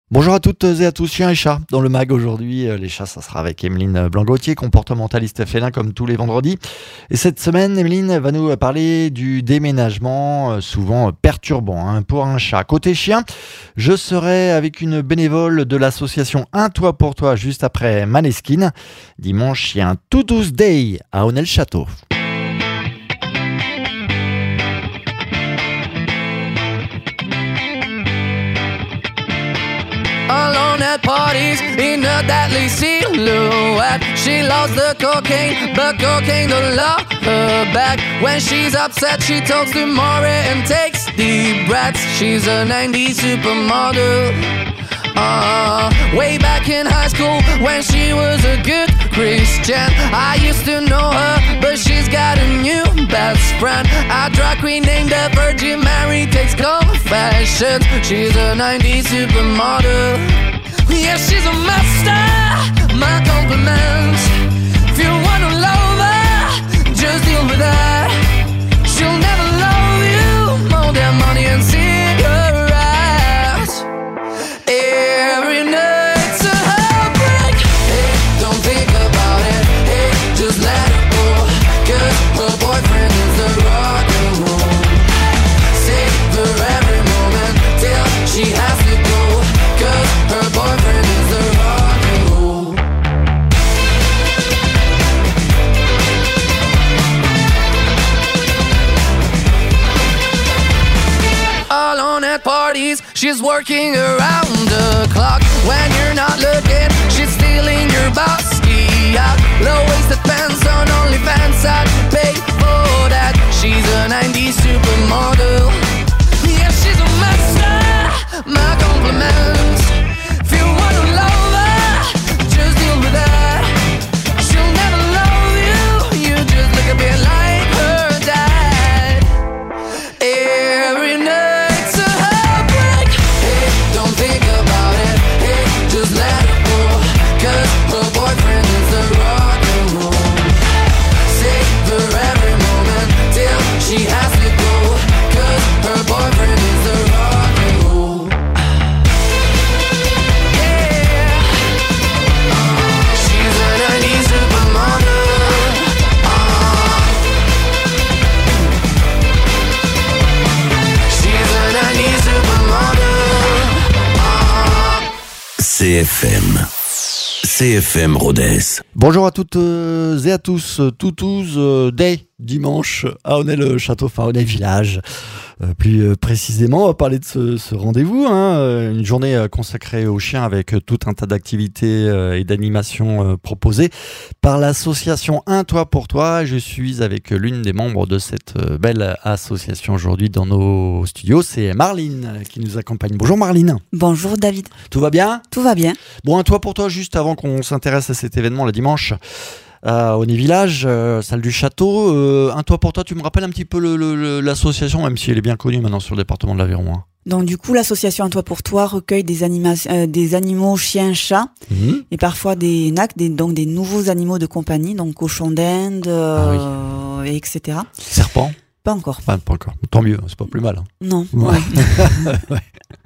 Bonjour à toutes et à tous, chiens et chats. Dans le mag aujourd'hui, les chats, ça sera avec Emeline Blanc-Gauthier, comportementaliste félin comme tous les vendredis. Et cette semaine, Emeline va nous parler du déménagement, souvent perturbant pour un chat. Côté chien, je serai avec une bénévole de l'association Un Toit pour Toi juste après Maneskin. Dimanche, il y a un Toutous Day à Aunay-le-Château. Alone at parties in a deadly silhouette. She loves the cocaine, but cocaine don't love her back. When she's upset, she talks to Maury and takes deep breaths. She's a 90s supermodel. Way back in high school when she was a good Christian, I used to know her, but she's got a new best friend, a drag queen named the Virgin Mary, takes confessions. She's a 90s supermodel. Yeah, she's a master, my compliments. If you wanna love her, just deal with that. She'll never love you more than money and cigarettes. Every night's a heartbreak. Hey, don't think about it. Hey, just let it go. 'Cause her boyfriend is the rock and roll. Savor every moment till she has to go. 'Cause her boyfriend is the rock and roll. Alone at parties, she's working around the clock. When you're not looking, she's stealing your bossy out. Low-waisted pants on OnlyFans, I'd pay for that. She's a 90s supermodel. Yeah, she's a master, my compliments. If you wanna love her, just deal with that. She'll never love you, you just look a bit like her dad. Every night's a heartbreak. Hey, don't think about it. Hey, just let it go. 'Cause her boyfriend is the rock and roll. Savor every moment till she has to go. 'Cause her boyfriend is the rock and roll. Yeah. She's a 90s supermodel. She's a 90s supermodel. CFM. CFM Rodez. Bonjour à toutes et à tous, Toutous Day, dimanche à Aunay-le-Château, enfin Aunay Village. Plus précisément, on va parler de ce rendez-vous, une journée consacrée aux chiens avec tout un tas d'activités et d'animations proposées par l'association Un Toit pour Toi. Je suis avec l'une des membres de cette belle association aujourd'hui dans nos studios, c'est Marline qui nous accompagne. Bonjour Marline. Bonjour David. Tout va bien ? Tout va bien. Bon, Un Toit pour Toi, juste avant qu'on s'intéresse à cet événement le dimanche, à Aunay Village, salle du château. Un Toit pour Toi, tu me rappelles un petit peu l'association, même si elle est bien connue maintenant sur le département de l'Aveyron. Donc du coup, l'association Un Toit pour Toi recueille des animaux chiens, chats, et parfois des NAC, donc des nouveaux animaux de compagnie, donc cochons d'Inde, etc. Serpent ? Pas encore. Pas encore. Tant mieux, c'est pas plus mal. Non. Ouais. Ouais.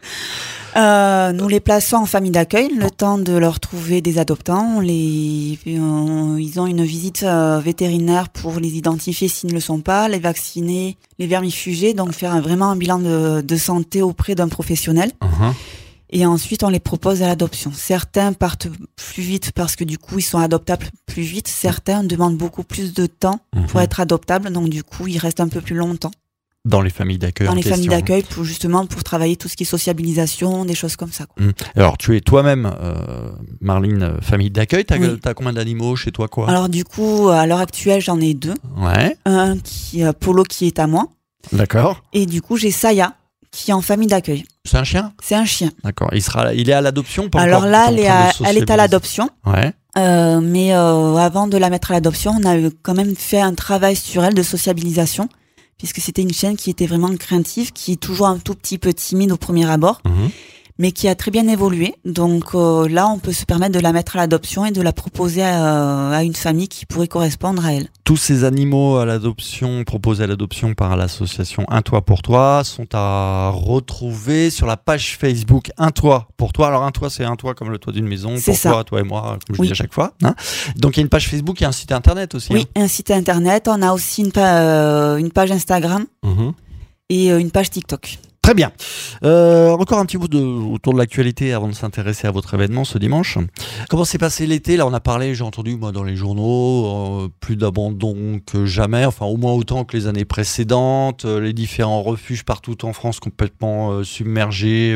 Nous les plaçons en famille d'accueil, le temps de leur trouver des adoptants. Ils ont une visite vétérinaire pour les identifier s'ils ne le sont pas, les vacciner, les vermifuger, donc faire vraiment un bilan de santé auprès d'un professionnel. Et ensuite, on les propose à l'adoption. Certains partent plus vite parce que du coup, ils sont adoptables plus vite. Certains demandent beaucoup plus de temps pour être adoptables, donc du coup, ils restent un peu plus longtemps. Dans les familles d'accueil. Dans les familles d'accueil, pour travailler tout ce qui est sociabilisation, des choses comme ça. Alors, tu es toi-même, Marline, famille d'accueil. T'as combien d'animaux chez toi, quoi ? Alors, du coup, à l'heure actuelle, j'en ai 2. Ouais. Un Polo qui est à moi. D'accord. Et du coup, j'ai Saya qui est en famille d'accueil. C'est un chien ? C'est un chien. D'accord. Il est à l'adoption ? Alors là, elle est à l'adoption. Ouais. Mais avant de la mettre à l'adoption, on a quand même fait un travail sur elle de sociabilisation, puisque c'était une chienne qui était vraiment craintive, qui est toujours un tout petit peu timide au premier abord. mais qui a très bien évolué. Donc là, on peut se permettre de la mettre à l'adoption et de la proposer à une famille qui pourrait correspondre à elle. Tous ces animaux à l'adoption, proposés à l'adoption par l'association Un Toit pour Toi, sont à retrouver sur la page Facebook Un Toit pour Toi. Alors Un Toit, c'est un toit comme le toit d'une maison, C'est pour ça. toi et moi, comme je Oui. dis à chaque fois. Hein. Donc il y a une page Facebook et un site internet aussi. Oui, un site internet. On a aussi une page Instagram Mhm. et une page TikTok. Très bien. Encore un petit bout autour de l'actualité avant de s'intéresser à votre événement ce dimanche. Comment s'est passé l'été ? Là, on a parlé, j'ai entendu moi dans les journaux, plus d'abandon que jamais, enfin au moins autant que les années précédentes, les différents refuges partout en France complètement submergés,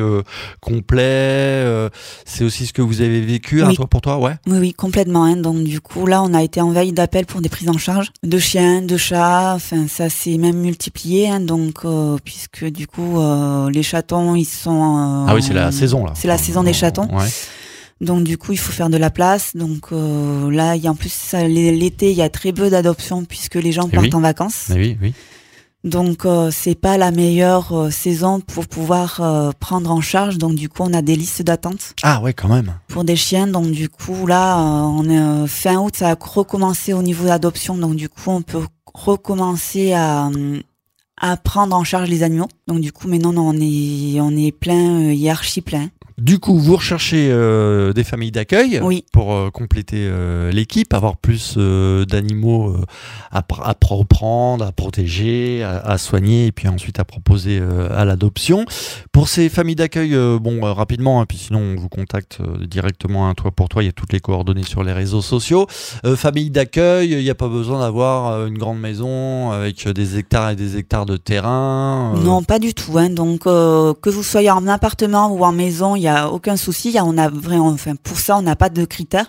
complets. C'est aussi ce que vous avez vécu, Un Oui. Toit pour Toi, ouais. Oui, complètement. Hein. Donc du coup, là, on a été envahi d'appels pour des prises en charge de chiens, de chats. Enfin, ça s'est même multiplié. Hein. Donc, puisque du coup, les chatons, ils sont. Ah oui, c'est la saison là. C'est la saison des chatons. Ouais. Donc du coup, il faut faire de la place. Donc là, il y a en plus l'été, il y a très peu d'adoptions puisque les gens Eh partent oui. en vacances. Mais oui, oui. Donc c'est pas la meilleure saison pour pouvoir prendre en charge. Donc du coup, on a des listes d'attente Ah ouais, quand même. pour des chiens. Donc du coup, là, on est fin août, ça a recommencé au niveau d'adoption. Donc du coup, on peut recommencer à prendre en charge les animaux. Donc du coup, maintenant, on est plein, il est archi plein. Du coup, vous recherchez des familles d'accueil Oui. pour compléter l'équipe, avoir plus d'animaux à reprendre, à protéger, à soigner et puis ensuite à proposer à l'adoption. Pour ces familles d'accueil, rapidement, hein, puis sinon on vous contacte directement à Un Toit pour Toi, il y a toutes les coordonnées sur les réseaux sociaux. Famille d'accueil, il n'y a pas besoin d'avoir une grande maison avec des hectares et des hectares de terrain. Non, pas du tout. Hein. Donc, que vous soyez en appartement ou en maison, il y a aucun souci. Pour ça, on n'a pas de critères.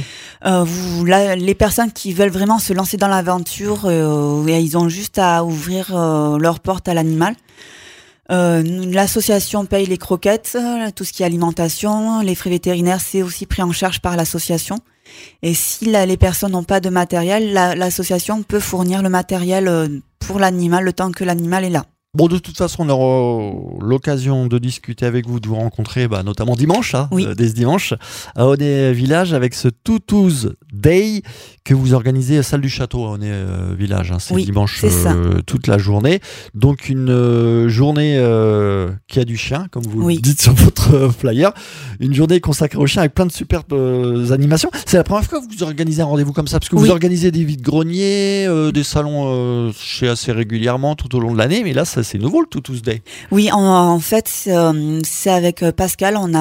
Mhm. Les personnes qui veulent vraiment se lancer dans l'aventure, ils ont juste à ouvrir leur porte à l'animal. L'association paye les croquettes, tout ce qui est alimentation, les frais vétérinaires, c'est aussi pris en charge par l'association. Et si les personnes n'ont pas de matériel, l'association peut fournir le matériel pour l'animal le temps que l'animal est là. Bon, de toute façon, on aura l'occasion de discuter avec vous, de vous rencontrer, notamment dimanche, Oui. dès ce dimanche, à Aunay Village, avec ce Toutouz Day que vous organisez à Salle du Château à Aunay Village. Hein. C'est Oui, dimanche c'est ça. toute la journée. Donc, une journée qui a du chien, comme vous Oui. le dites sur votre flyer. Une journée consacrée aux chiens avec plein de superbes animations. C'est la première fois que vous organisez un rendez-vous comme ça, parce que vous Oui. organisez des vides-greniers, des salons chez assez régulièrement tout au long de l'année, mais là, c'est nouveau le Toutouz Day. Oui, en fait, c'est avec Pascal, on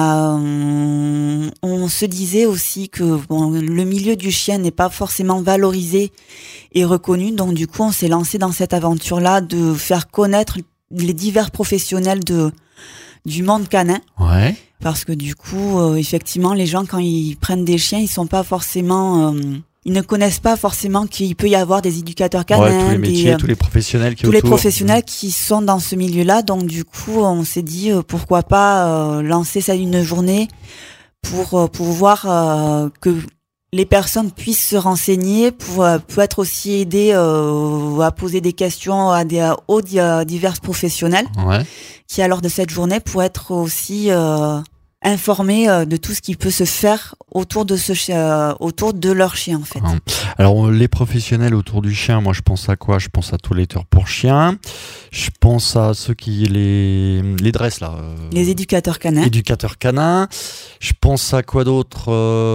se disait aussi que le milieu du chien n'est pas forcément valorisé et reconnu, donc du coup, on s'est lancé dans cette aventure-là de faire connaître les divers professionnels du monde canin. Ouais. Parce que du coup, effectivement, les gens, quand ils prennent des chiens, ils sont pas forcément... ils ne connaissent pas forcément qu'il peut y avoir des éducateurs canins, Ouais, tous les métiers, tous les professionnels qui tous les autour. professionnels qui sont dans ce milieu-là. Donc du coup, on s'est dit pourquoi pas lancer ça une journée pour pouvoir que les personnes puissent se renseigner, pour être aussi aidées à poser des questions à divers professionnels Ouais. qui, à l'heure de cette journée, pour être aussi informés de tout ce qui peut se faire autour de leur chien, en fait. Ah. Alors, les professionnels autour du chien, moi, je pense à quoi ? Je pense à toiletteurs pour chiens. Je pense à ceux qui les dressent, là. Les éducateurs canins. Éducateurs canins. Je pense à quoi d'autre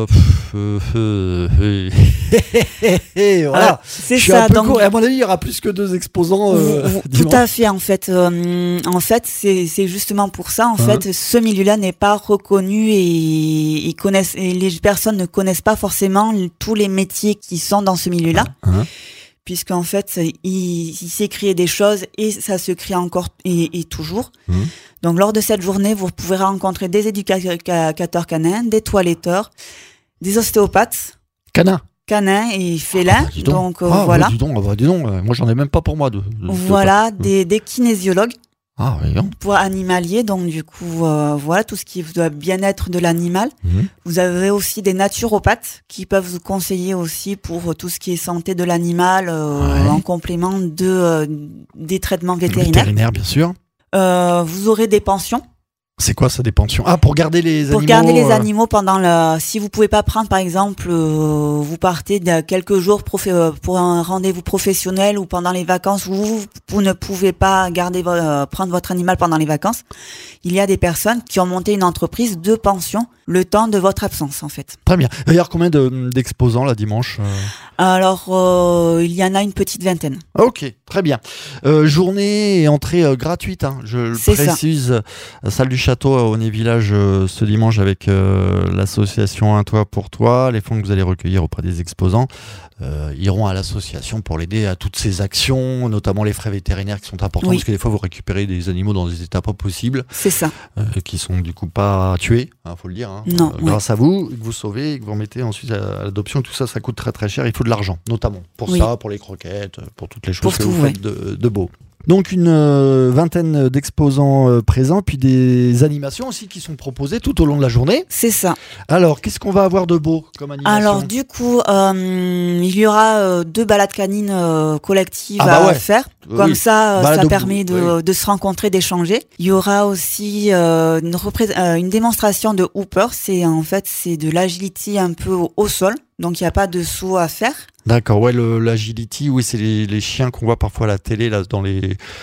Voilà. C'est Je suis ça. un peu Donc, court. Et à mon avis, il y aura plus que 2 exposants. tout dimanche. à fait. En fait, c'est justement pour ça. En fait, ce milieu-là n'est pas reconnu et les personnes ne connaissent pas forcément tous les métiers qui sont dans ce milieu-là. Puisqu'en fait, il s'est créé des choses et ça se crée encore et toujours. Donc, lors de cette journée, vous pouvez rencontrer des éducateurs canins, des toiletteurs, des ostéopathes, Canins. canins et félins. Dis Donc, Ah, voilà. Dis donc, moi, j'en ai même pas pour moi. Voilà, des kinésiologues Ah, voyons. pour animaliers. Donc, du coup, voilà, tout ce qui doit bien-être de l'animal. Vous avez aussi des naturopathes qui peuvent vous conseiller aussi pour tout ce qui est santé de l'animal en complément des traitements vétérinaires. Vétérinaire, bien sûr. Vous aurez des pensions. C'est quoi ça, des pensions? Ah, pour garder les animaux. Pour garder les animaux si vous pouvez pas prendre, par exemple, vous partez de quelques jours pour un rendez-vous professionnel ou pendant les vacances, vous ne pouvez pas prendre votre animal pendant les vacances. Il y a des personnes qui ont monté une entreprise de pension le temps de votre absence, en fait. Très bien. D'ailleurs, combien d'exposants là dimanche? Alors, il y en a une petite vingtaine. Ok, très bien. Journée et entrée gratuite, hein. Je le précise. Salle du Château au Nez Village ce dimanche avec l'association Un Toit pour Toi. Les fonds que vous allez recueillir auprès des exposants iront à l'association pour l'aider à toutes ces actions, notamment les frais vétérinaires qui sont importants, parce que des fois vous récupérez des animaux dans des états pas possibles. C'est ça. Qui sont du coup pas tués, faut le dire. Hein. Non. Grâce à vous, que vous sauvez et que vous remettez ensuite à l'adoption, tout ça, ça coûte très très cher. Il faut de l'argent, notamment pour ça, pour les croquettes, pour toutes les choses que vous faites de beau. Donc une vingtaine d'exposants présents, puis des animations aussi qui sont proposées tout au long de la journée. C'est ça. Alors, qu'est-ce qu'on va avoir de beau comme animation? Alors du coup, il y aura 2 balades canines collectives à faire. Comme ça permet de se rencontrer, d'échanger. Il y aura aussi une démonstration de Hooper. C'est de l'agility un peu au sol. Donc il n'y a pas de saut à faire. D'accord, l'agility, c'est les chiens qu'on voit parfois à la télé là, dans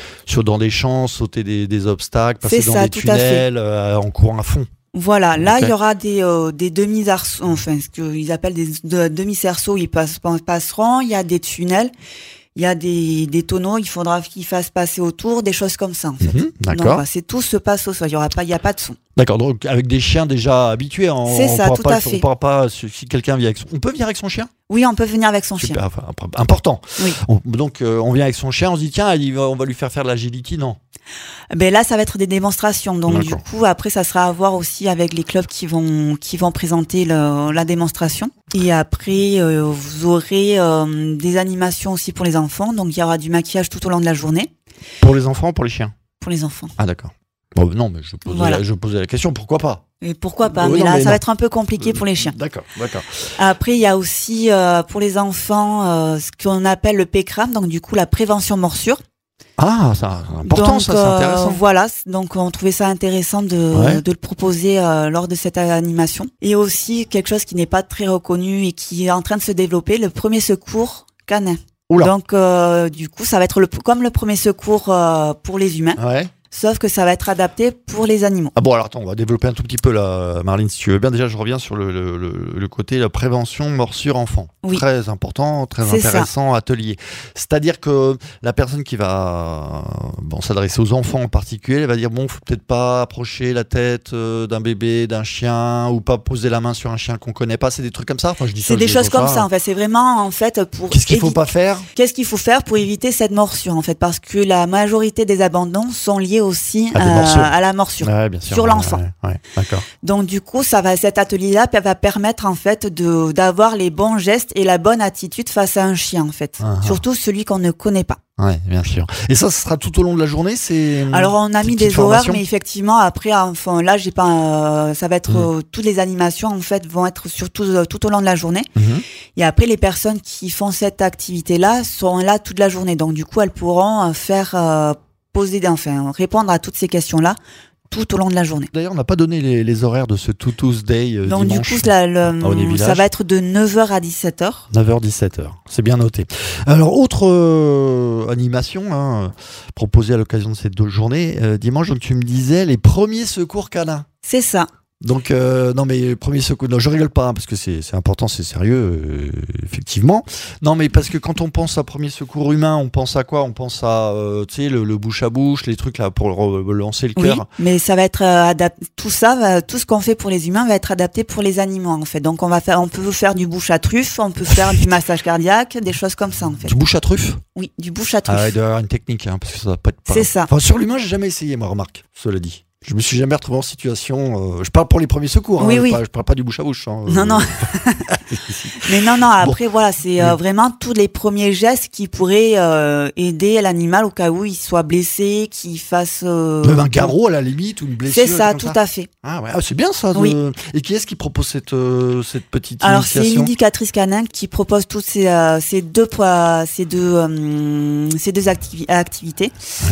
des champs, sauter des obstacles, passer dans des tunnels en courant à fond. Voilà, là il y aura des demi-arceaux, ce qu'ils appellent des demi-cerceaux, ils passeront, il y a des tunnels. Il y a des tonneaux, il faudra qu'ils fassent passer autour, des choses comme ça en fait. D'accord. Donc, tout se passe au sol, il n'y a pas de son. D'accord, donc avec des chiens déjà habitués. C'est ça, tout à fait. On pourra pas, si quelqu'un vient avec on peut venir avec son chien? Oui, on peut venir avec son chien. Important. Oui. Donc on vient avec son chien, on se dit tiens, on va lui faire de l'agility, non? Ben là, ça va être des démonstrations. Donc du coup, après, ça sera à voir aussi avec les clubs qui vont présenter la démonstration. Et après, vous aurez des animations aussi pour les enfants. Donc il y aura du maquillage tout au long de la journée. Pour les enfants ou pour les chiens? Pour les enfants. Ah d'accord. Non, mais je posais la question, pourquoi pas? Et pourquoi pas? Mais là, ça va être un peu compliqué pour les chiens. D'accord. Après, il y a aussi pour les enfants ce qu'on appelle le PCRAM, donc du coup la prévention morsure. Ah, c'est important, donc, ça, c'est intéressant. Voilà, donc on trouvait ça intéressant de le proposer lors de cette animation. Et aussi quelque chose qui n'est pas très reconnu et qui est en train de se développer, le premier secours canin. Oula. Donc du coup, ça va être comme le premier secours pour les humains. Ouais. Sauf que ça va être adapté pour les animaux. Ah bon, alors attends, on va développer un tout petit peu là, Marlene, si tu veux bien. Déjà, je reviens sur le côté la prévention morsure enfant. Oui. Très important, très intéressant atelier. C'est-à-dire que la personne qui va s'adresser aux enfants en particulier, elle va dire faut peut-être pas approcher la tête d'un bébé, d'un chien, ou pas poser la main sur un chien qu'on connaît pas. C'est des trucs comme ça. Enfin, je dis c'est des choses comme ça. En fait, c'est vraiment pour. Qu'est-ce qu'il faut pas faire? Qu'est-ce qu'il faut faire pour éviter cette morsure en fait, parce que la majorité des abandons sont liés aussi à la morsure sur l'enfant. D'accord. Donc du coup, cet atelier-là va permettre en fait d'avoir les bons gestes et la bonne attitude face à un chien en fait, surtout celui qu'on ne connaît pas. Oui, bien sûr. Et ça sera tout au long de la journée, Alors on a mis des horaires, mais effectivement après, là j'ai pas, ça va être toutes les animations en fait vont être surtout tout au long de la journée. Et après les personnes qui font cette activité-là sont là toute la journée, donc du coup elles pourront répondre à toutes ces questions-là tout au long de la journée. D'ailleurs, on n'a pas donné les horaires de ce Tutus Day donc dimanche. Donc du coup, ça va être de 9h à 17h. 9h-17h, c'est bien noté. Alors, autre animation proposée à l'occasion de ces 2 journées, dimanche, donc tu me disais les premiers secours canins. C'est ça. Donc non mais premier secours, non je rigole pas parce que c'est important, c'est sérieux effectivement. Non mais parce que quand on pense à premier secours humain, on pense à quoi? On pense à le bouche à bouche, les trucs là pour relancer le cœur. Oui, mais ça va être adapté. Tout ce qu'on fait pour les humains va être adapté pour les animaux en fait. Donc on peut faire du bouche à truffe, on peut faire du massage cardiaque, des choses comme ça en fait. Du bouche à truffe? Oui, du bouche à truffe. Il doit y avoir une technique parce que ça va pas être. C'est ça. Enfin sur l'humain, j'ai jamais essayé moi, remarque. Cela dit. Je me suis jamais retrouvé en situation. Je parle pour les premiers secours. Oui. Je parle pas du bouche à bouche. Non. Mais non. Après, voilà, c'est vraiment tous les premiers gestes qui pourraient aider l'animal au cas où il soit blessé, qu'il fasse. Même un garrot à la limite ou une blessure. C'est ça, tout à fait. Ah ouais, c'est bien ça. Oui. Et qui est-ce qui propose cette petite Alors, initiation? c'est une éducatrice canin qui propose toutes ces deux activités.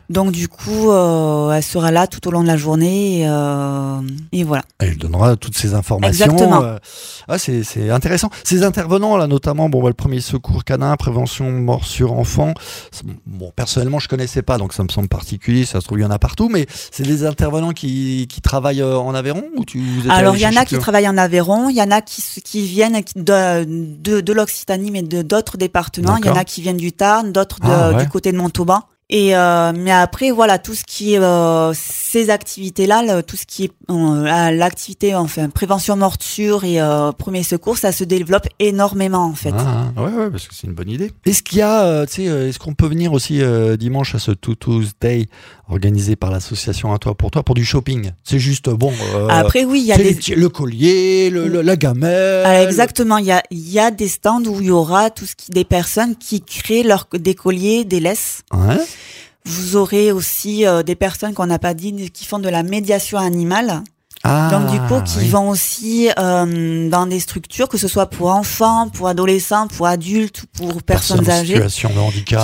Donc du coup, elle sera là tout au long de la journée et voilà. Elle donnera toutes ces informations. Exactement. C'est intéressant. Ces intervenants là, notamment, le premier secours canin, prévention morsure enfant. Bon, personnellement, je connaissais pas, donc ça me semble particulier. Ça se trouve, il y en a partout, mais c'est des intervenants qui travaillent en Aveyron ou Alors, il y en a qui travaillent en Aveyron, il y en a qui viennent de l'Occitanie, mais d'autres départements. D'accord. Il y en a qui viennent du Tarn, d'autres du côté de Montauban. Et mais après voilà, tout ce qui est ces activités-là, tout ce qui est l'activité prévention morsure et premier secours, ça se développe énormément en fait. Ouais, parce que c'est une bonne idée. Est-ce qu'il y a, est-ce qu'on peut venir aussi dimanche à ce Tutus Day organisé par l'association Un Toit pour Toi pour du shopping? C'est juste Après oui, il y a le collier, la gamelle. Exactement, il y a des stands où il y aura des personnes qui créent des colliers, des laisses. Ouais. Vous aurez aussi des personnes qu'on n'a pas dit qui font de la médiation animale. Donc du coup, qui vont aussi dans des structures, que ce soit pour enfants, pour adolescents, pour adultes, pour personnes âgées, situation de handicap,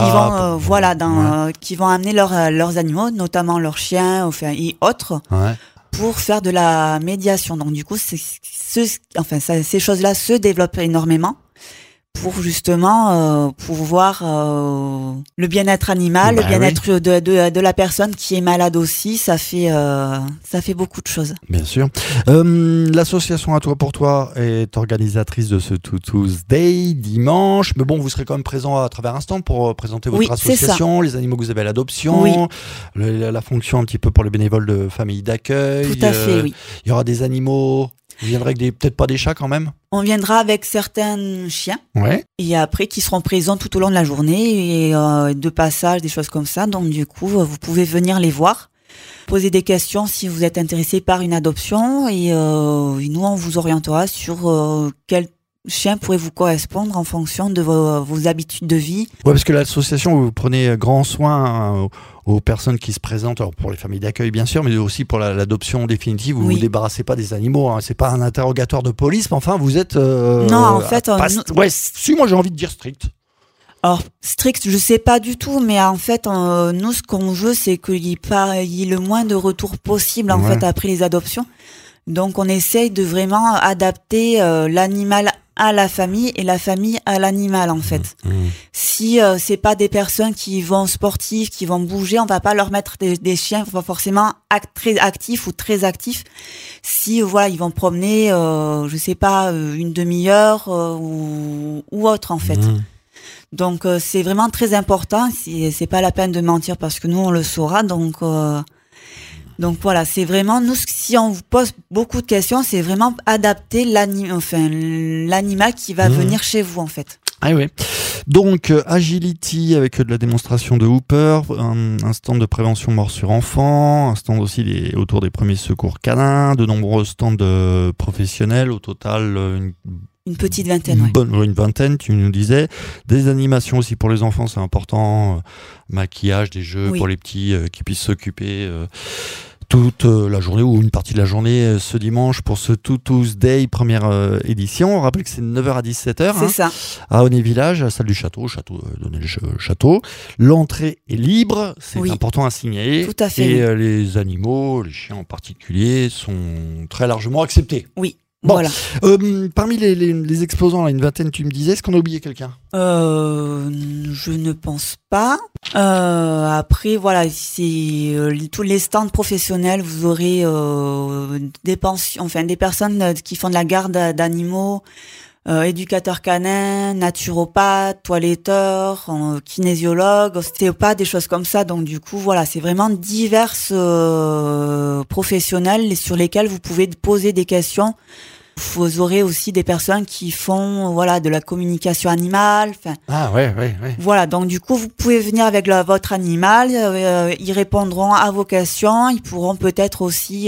qui vont amener leurs animaux, notamment leurs chiens, et autres, pour faire de la médiation. Donc du coup, ces choses-là se développent énormément. Pour justement pouvoir le bien-être animal, le bien-être de la personne qui est malade aussi, ça fait beaucoup de choses. Bien sûr. L'association Un Toit pour Toi est organisatrice de ce Tutus Day dimanche, mais bon, vous serez quand même présent à travers un stand pour présenter votre association, les animaux que vous avez à l'adoption, la fonction un petit peu pour les bénévoles de famille d'accueil. Tout à fait, oui. Il y aura des animaux. Vous viendrez avec peut-être pas des chats quand même? On viendra avec certains chiens. Ouais. Et après, qui seront présents tout au long de la journée et de passage, des choses comme ça. Donc du coup, vous pouvez venir les voir, poser des questions si vous êtes intéressé par une adoption et nous, on vous orientera sur quel chien pourrait vous correspondre en fonction de vos habitudes de vie. Ouais, parce que l'association, vous prenez grand soin aux personnes qui se présentent, alors pour les familles d'accueil bien sûr, mais aussi pour l'adoption définitive. Vous vous débarrassez pas des animaux, hein. C'est pas un interrogatoire de police, mais enfin vous êtes non, en fait moi j'ai envie de dire strict. Alors strict, je sais pas du tout, mais en fait nous ce qu'on veut, c'est qu'il y ait le moins de retours possible en fait après les adoptions. Donc on essaye de vraiment adapter l'animal à la famille et la famille à l'animal en fait. Si c'est pas des personnes qui vont sportives, qui vont bouger, on va pas leur mettre des chiens forcément très actifs ou très actifs. Si ils vont promener je sais pas une demi-heure ou autre en fait. Donc c'est vraiment très important, c'est pas la peine de mentir parce que nous on le saura donc voilà, c'est vraiment, nous, si on vous pose beaucoup de questions, c'est vraiment adapter l'animal qui va venir chez vous, en fait. Ah oui. Donc, Agility avec de la démonstration de Hooper, un stand de prévention morsure enfant, un stand aussi autour des premiers secours canins, de nombreux stands professionnels, au total une petite vingtaine, une vingtaine, tu nous disais. Des animations aussi pour les enfants, c'est important. Maquillage, des jeux pour les petits qui puissent s'occuper toute la journée ou une partie de la journée ce dimanche pour ce Tutus Day première édition. On rappelle que c'est de 9h à 17h. C'est ça. À Honnay-Village, à la salle du château, donner le château. L'entrée est libre, c'est important à signaler. Tout à fait. Et les animaux, les chiens en particulier, sont très largement acceptés. Oui. Bon, voilà. Parmi les exposants, là, une vingtaine, tu me disais, est-ce qu'on a oublié quelqu'un? Je ne pense pas. Après, voilà, c'est tous les stands professionnels. Vous aurez des personnes qui font de la garde d'animaux, éducateurs canins, naturopathes, toiletteurs, kinésiologues, ostéopathes, des choses comme ça. Donc du coup, voilà, c'est vraiment divers professionnels sur lesquels vous pouvez poser des questions. Vous aurez aussi des personnes qui font de la communication animale. Ouais. Voilà, donc du coup, vous pouvez venir avec votre animal, ils répondront à vos questions, ils pourront peut-être aussi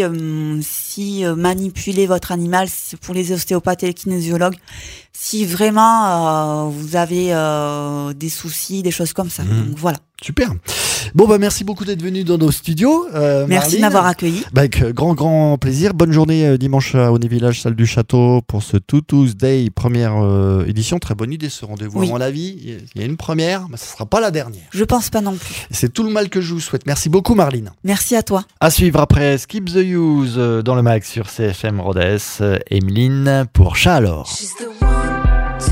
manipuler votre animal pour les ostéopathes et les kinésiologues, si vraiment vous avez des soucis, des choses comme ça. Donc voilà. Super. Bon, merci beaucoup d'être venu dans nos studios. Merci Marline. de m'avoir accueilli. Avec grand plaisir. Bonne journée dimanche à Aunay Village, salle du Château, pour ce Tuesday, première édition. Très bonne idée ce rendez-vous. Oui. À mon avis, il y a une première, mais ce ne sera pas la dernière. Je pense pas non plus. C'est tout le mal que je vous souhaite. Merci beaucoup, Marline. Merci à toi. À suivre après Skip the Use dans le mag sur CFM Rodez. Emeline pour Chat alors. She's the one to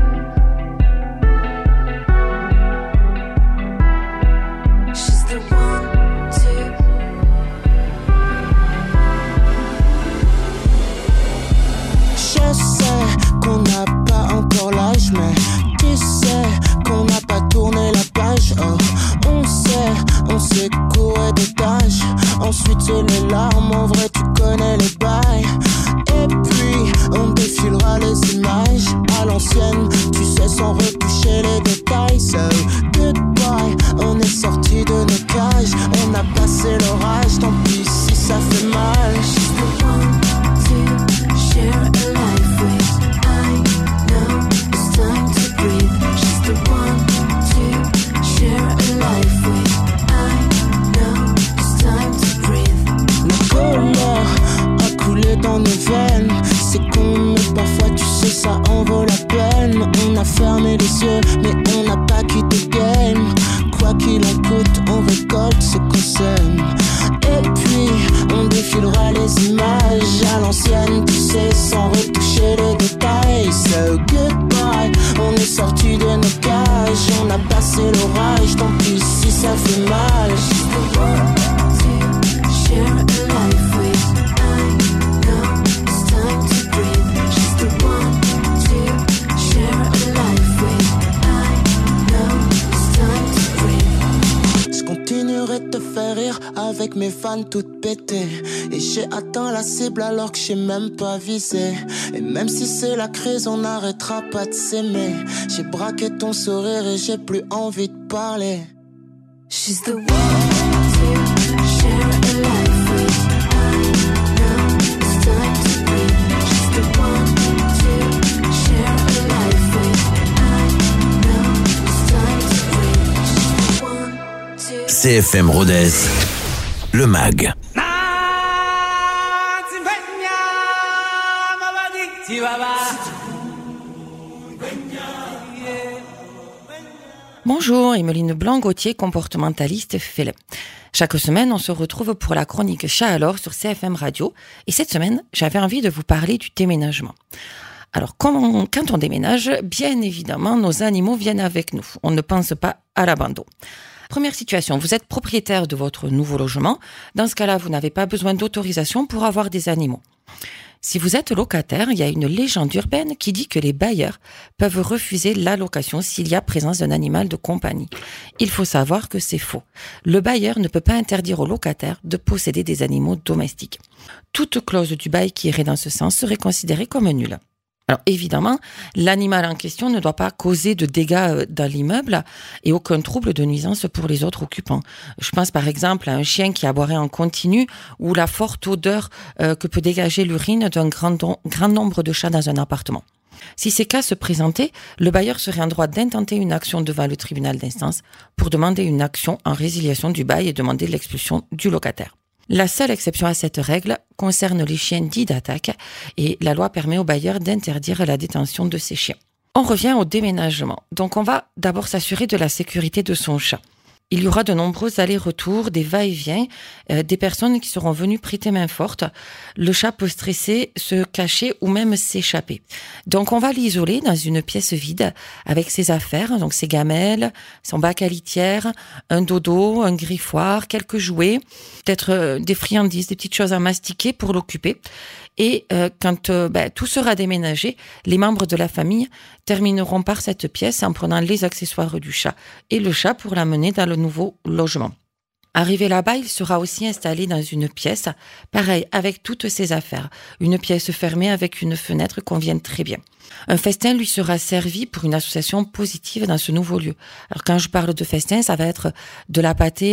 She's the one to Je sais qu'on n'a pas encore l'âge, mais tu sais qu'on n'a pas tourné la page. Oh, on sait courir des tâches. Ensuite c'est les larmes, en vrai tu connais les bails. Et puis on défilera les images à l'ancienne, tu sais, sans retoucher les détails. So goodbye, on est sorti de nos cages, on a passé l'orage, tant pis si ça fait mal. She's the one to share a life with. I know it's time to breathe. She's the one to share a life with. I know it's time to breathe. La colère a coulé dans nos veines. C'est con mais parfois tu sais ça en vaut la peine. On a fermé les yeux mais on n'a pas quitté le game. Quoi qu'il en coûte on récolte ce qu'on sème. Et puis on défilera les images à l'ancienne, tu sais, sans retoucher les détails. So goodbye, on est sorti de nos cages, on a passé l'orage, tant pis si ça fait mal. She's the one to share a life with. I know it's time to breathe. She's the one to share a life with. I know it's time to breathe. Je continuerai de te faire rire avec mes fans toutes pétées. Et j'ai atteint la cible alors que j'ai même pas visé. Et même si c'est la crise, on n'arrêtera pas de s'aimer. J'ai braqué ton sourire et j'ai plus envie de parler. She's the one to share a life with. I know it's time to breathe. She's the one to share a life with. I know it's time to breathe. She's the one to CFM Rodez, le mag. Bonjour, Emeline Blanc-Gauthier, comportementaliste FELE. Chaque semaine, on se retrouve pour la chronique Chat alors sur CFM Radio. Et cette semaine, j'avais envie de vous parler du déménagement. Alors, quand on déménage, bien évidemment, nos animaux viennent avec nous. On ne pense pas à l'abandon. Première situation, vous êtes propriétaire de votre nouveau logement. Dans ce cas-là, vous n'avez pas besoin d'autorisation pour avoir des animaux. Si vous êtes locataire, il y a une légende urbaine qui dit que les bailleurs peuvent refuser l'allocation s'il y a présence d'un animal de compagnie. Il faut savoir que c'est faux. Le bailleur ne peut pas interdire au locataire de posséder des animaux domestiques. Toute clause du bail qui irait dans ce sens serait considérée comme nulle. Alors évidemment, l'animal en question ne doit pas causer de dégâts dans l'immeuble et aucun trouble de nuisance pour les autres occupants. Je pense par exemple à un chien qui aboierait en continu ou la forte odeur que peut dégager l'urine d'un grand nombre de chats dans un appartement. Si ces cas se présentaient, le bailleur serait en droit d'intenter une action devant le tribunal d'instance pour demander une action en résiliation du bail et demander l'expulsion du locataire. La seule exception à cette règle concerne les chiens dits d'attaque et la loi permet aux bailleurs d'interdire la détention de ces chiens. On revient au déménagement. Donc on va d'abord s'assurer de la sécurité de son chat. Il y aura de nombreux allers-retours, des va-et-vient, des personnes qui seront venues prêter main forte. Le chat peut stresser, se cacher ou même s'échapper. Donc on va l'isoler dans une pièce vide avec ses affaires, donc ses gamelles, son bac à litière, un dodo, un griffoir, quelques jouets, peut-être des friandises, des petites choses à mastiquer pour l'occuper. Et quand tout sera déménagé, les membres de la famille termineront par cette pièce en prenant les accessoires du chat et le chat pour l'amener dans le nouveau logement. Arrivé là-bas, il sera aussi installé dans une pièce, pareil, avec toutes ses affaires. Une pièce fermée avec une fenêtre convient très bien. Un festin lui sera servi pour une association positive dans ce nouveau lieu. Alors quand je parle de festin, ça va être de la pâtée, un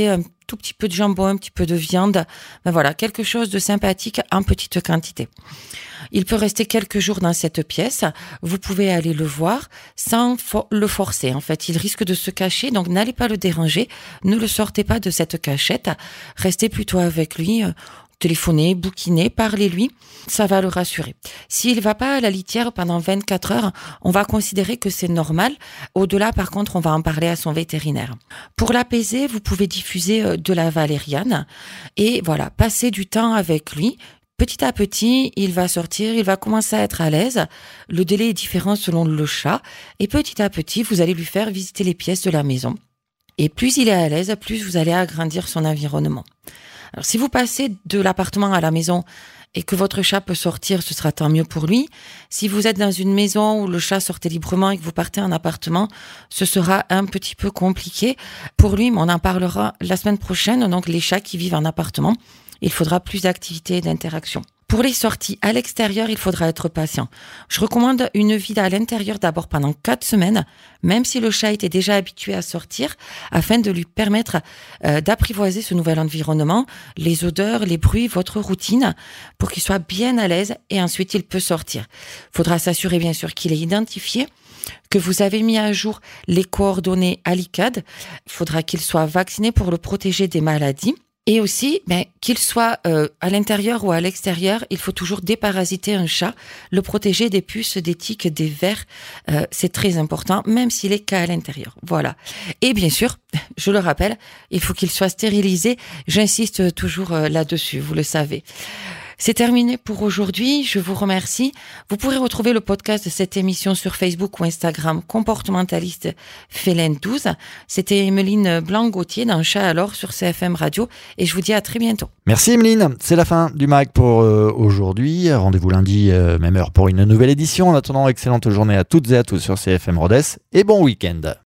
tout petit peu de jambon, un petit peu de viande. Ben voilà, quelque chose de sympathique en petite quantité. Il peut rester quelques jours dans cette pièce. Vous pouvez aller le voir sans le forcer. En fait, il risque de se cacher, donc n'allez pas le déranger. Ne le sortez pas de cette cachette. Restez plutôt avec lui. Téléphonez, bouquinez, parlez-lui, ça va le rassurer. S'il va pas à la litière pendant 24 heures, on va considérer que c'est normal. Au-delà, par contre, on va en parler à son vétérinaire. Pour l'apaiser, vous pouvez diffuser de la valériane et voilà, passer du temps avec lui. Petit à petit, il va sortir, il va commencer à être à l'aise. Le délai est différent selon le chat et petit à petit, vous allez lui faire visiter les pièces de la maison. Et plus il est à l'aise, plus vous allez agrandir son environnement. Alors, si vous passez de l'appartement à la maison et que votre chat peut sortir, ce sera tant mieux pour lui. Si vous êtes dans une maison où le chat sortait librement et que vous partez en appartement, ce sera un petit peu compliqué pour lui, mais on en parlera la semaine prochaine. Donc, les chats qui vivent en appartement, il faudra plus d'activité et d'interaction. Pour les sorties à l'extérieur, il faudra être patient. Je recommande une vie à l'intérieur d'abord pendant 4 semaines, même si le chat était déjà habitué à sortir, afin de lui permettre d'apprivoiser ce nouvel environnement, les odeurs, les bruits, votre routine, pour qu'il soit bien à l'aise et ensuite il peut sortir. Il faudra s'assurer bien sûr qu'il est identifié, que vous avez mis à jour les coordonnées à l'ICAD. Il faudra qu'il soit vacciné pour le protéger des maladies. Et aussi, qu'il soit à l'intérieur ou à l'extérieur, il faut toujours déparasiter un chat, le protéger des puces, des tiques, des vers. C'est très important, même s'il est qu'à l'intérieur. Voilà. Et bien sûr, je le rappelle, il faut qu'il soit stérilisé. J'insiste toujours là-dessus, vous le savez. C'est terminé pour aujourd'hui. Je vous remercie. Vous pourrez retrouver le podcast de cette émission sur Facebook ou Instagram, Comportementaliste Félène 12. C'était Emeline Blanc-Gauthier dans Chat alors sur CFM Radio et je vous dis à très bientôt. Merci Emeline, c'est la fin du MAG pour aujourd'hui. Rendez-vous lundi, même heure pour une nouvelle édition. En attendant, excellente journée à toutes et à tous sur CFM Rodez et bon week-end.